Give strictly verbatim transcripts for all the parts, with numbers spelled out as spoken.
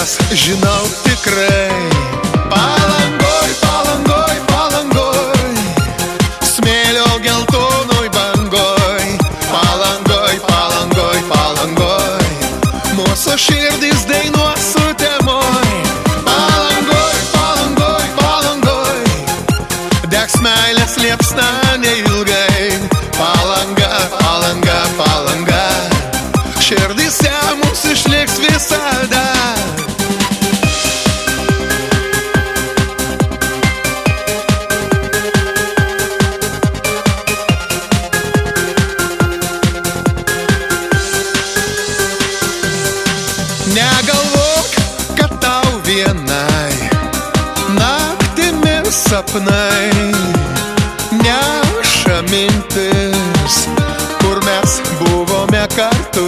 nes žinau tikrai. Palangoj, palangoj, palangoj, smėlio geltonoj bangoj. Palangoj, palangoj, palangoj, mūsų širdis dainuos sutemoj. Palangoj, palangoj, palangoj, degs meilės liepsna neilgai. Palanga, palanga, palanga, širdyse mūsų išliks visada. Negalvok, kad tau vienai naktimis sapnai neša mintis, kur mes buvome kartu.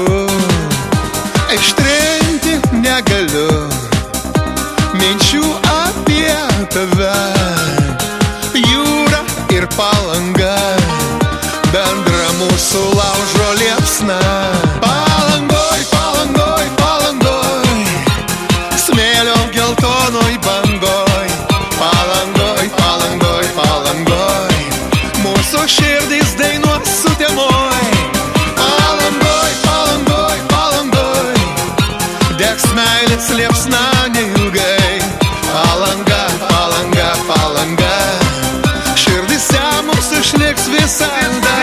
Ištrinti negaliu minčių apie tave. Jūra ir Palanga, bendra mūsų laužo liepsna. Palangoj, palangoj, palangoj, smėlio geltonoj bangoj. Palangoj, palangoj, palangoj, mūsų širdis dainuos sutemoj. Palangoj, palangoj, palangoj, degs meilės liepsna neilgai. Palanga, palanga, palanga, širdyse mūsų išliks visada.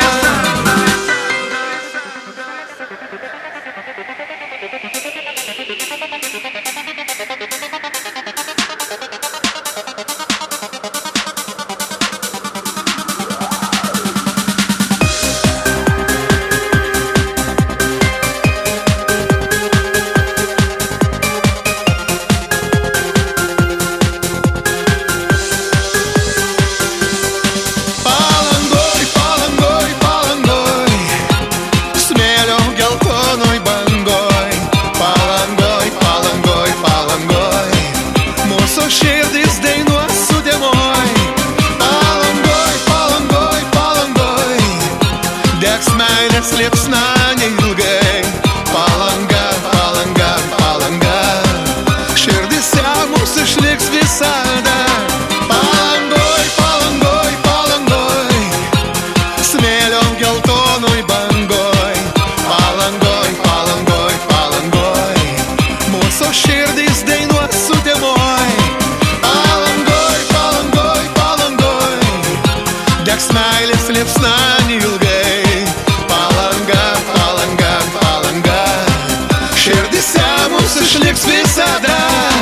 Širdis dainuos sutemoj. Palangoj, palangoj, palangoj, degs meilės liepsna neilgai. Palanga, palanga, palanga, širdyse mūsų išliks visada. Palangoj, palangoj, palangoj, smėlio geltonoj bangoj. Palangoj, palangoj, palangoj, mūsų širdis dainuos sutemoj. Degs meilės liepsna neilgai. Palanga, palanga, palanga, širdyse mūsų išliks visada.